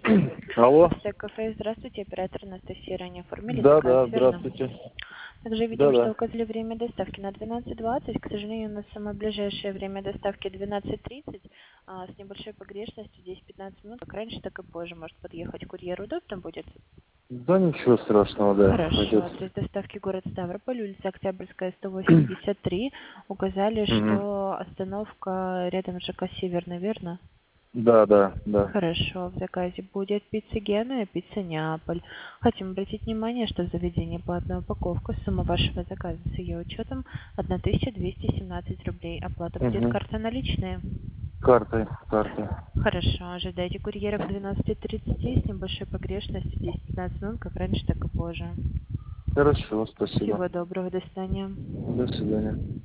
Алло. Кафе, здравствуйте, оператор Анастасия, ранее оформили Да, заказ, да, верно? здравствуйте. Также Да, видим, что да. указали время доставки на 12:20. К сожалению, у нас самое ближайшее время доставки 12:30, с небольшой погрешностью 10-15 минут, как раньше, так и позже. Может подъехать курьер, удобно будет? Да ничего страшного, да, Хорошо, пойдет. адрес доставки город Ставрополь, улица Октябрьская, 183. Указали, Мгм. что остановка рядом с ЖК Северный, верно? Да, да, да. Хорошо, в заказе будет пицца Гена и пицца Неаполь. Хотим обратить внимание, что в заведении платная упаковка. Сумма вашего заказа с ее учетом 1217 рублей. Оплата будет Угу. карта наличные. Картой, картой. Хорошо, ожидайте курьера к 12:30 с небольшой погрешностью 10-15 минут, как раньше, так и позже. Хорошо, спасибо. Всего доброго, до свидания. До свидания.